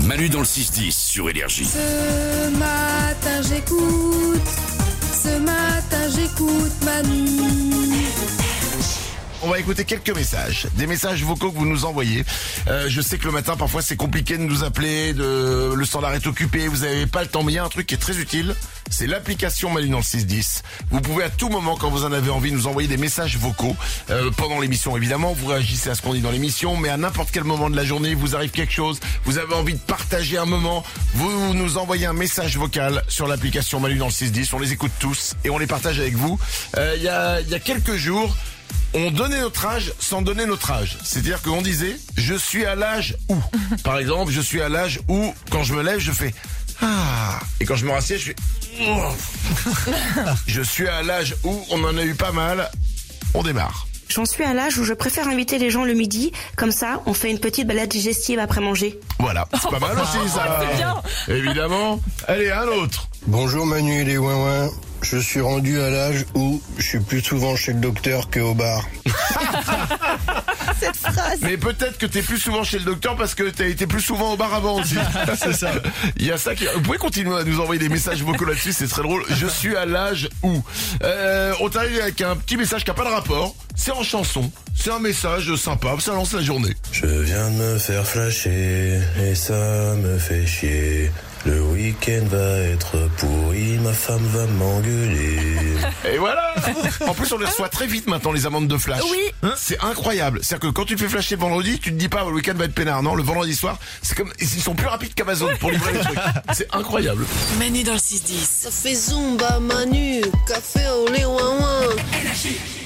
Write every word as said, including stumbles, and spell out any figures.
Manu dans le six dix sur Énergie. Ce matin j'écoute, ce matin j'écoute Manu. On va écouter quelques messages, des messages vocaux que vous nous envoyez. Euh, je sais que le matin, parfois, c'est compliqué de nous appeler, de... le standard est occupé, vous n'avez pas le temps, mais il y a un truc qui est très utile, c'est l'application Manu dans le six dix. Vous pouvez à tout moment, quand vous en avez envie, nous envoyer des messages vocaux, euh, pendant l'émission évidemment, vous réagissez à ce qu'on dit dans l'émission, mais à n'importe quel moment de la journée, vous arrive quelque chose, vous avez envie de partager un moment, vous nous envoyez un message vocal sur l'application Manu dans le six dix, on les écoute tous et on les partage avec vous. Euh, il y a, il y a quelques jours, on donnait notre âge sans donner notre âge. C'est-à-dire qu'on disait, je suis à l'âge où. Par exemple, je suis à l'âge où, quand je me lève, je fais ah. Et quand je me rassieds, je fais oh. Je suis à l'âge où, on en a eu pas mal, on démarre. J'en suis à l'âge où je préfère inviter les gens le midi, comme ça on fait une petite balade digestive après manger. Voilà, c'est pas mal aussi ça. C'est bien. Évidemment. Allez, un autre. Bonjour Manu et les ouin-ouin. Je suis rendu à l'âge où je suis plus souvent chez le docteur que au bar. Cette phrase. Mais peut-être que t'es plus souvent chez le docteur parce que t'as été plus souvent au bar avant aussi. C'est ça. Il y a ça qui... Vous pouvez continuer à nous envoyer des messages vocaux là-dessus, c'est très drôle. Je suis à l'âge où. Euh, on t'arrive avec un petit message qui n'a pas de rapport. C'est en chanson. C'est un message sympa, ça lance la journée. Je viens de me faire flasher et ça me fait chier. Le week-end va être pourri, ma femme va m'engueuler. Et voilà. En plus, on les reçoit très vite maintenant, les amendes de flash. Oui. Hein, c'est incroyable. C'est-à-dire que quand tu te fais flasher le vendredi, tu te dis pas le week-end va être peinard. Non, le vendredi soir, c'est comme ils sont plus rapides qu'Amazon pour livrer les trucs. C'est incroyable. Manu dans le six dix. Ça fait Zumba Manu, café au lait ouin ouin.